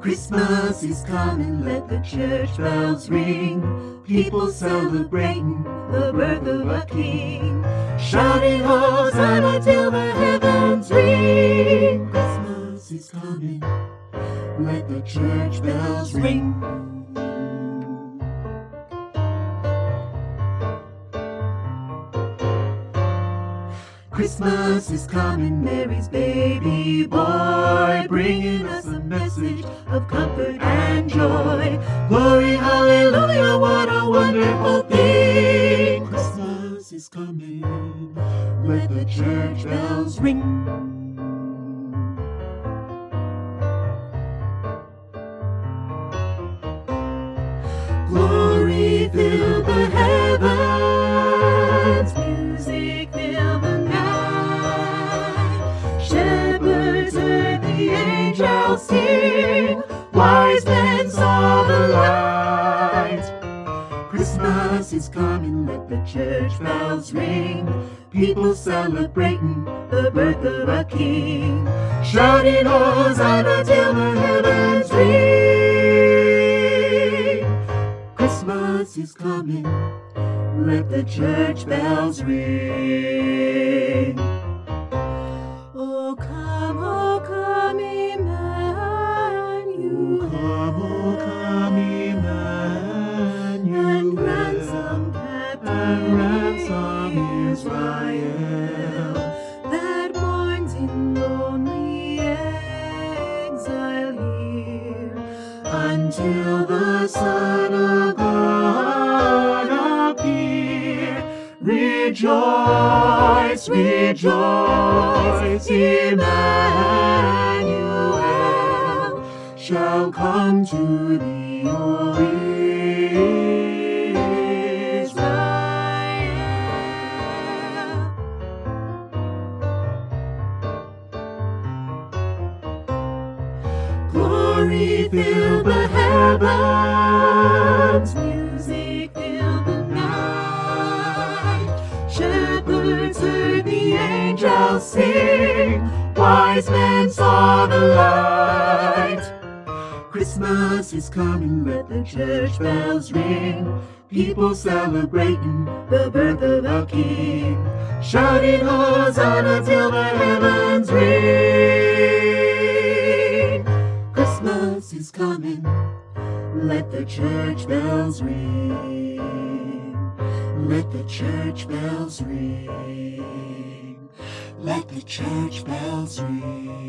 Christmas is coming, let the church bells ring. People celebrating the birth of a king, shouting Hosanna till the heavens ring. Christmas is coming, let the church bells ring. Christmas is coming, Mary's baby boy, bringing us a message of comfort and joy. Glory, hallelujah, what a wonderful thing. Christmas is coming, let the church bells ring. Glory fill the heavens, music fill the night. Shepherds heard the angels sing, wise men saw the light. Christmas is coming, let the church bells ring. People celebrating the birth of a king, shouting Hosanna till the heavens ring. Christmas is coming, let the church bells ring. Oh come, Emmanuel. Oh come, Emmanuel. And ransom Israel, that mourns in lonely exile here, until the Son of God appear. Rejoice, rejoice, Emmanuel shall come to thee, O Israel. Glory fill the heavens, music fill the night. Shepherds heard the angels sing, wise men saw the light. Christmas is coming, let the church bells ring. People celebrating the birth of a king, shouting Hosanna till the heavens ring. Christmas is coming, let the church bells ring. Let the church bells ring. Let the church bells ring.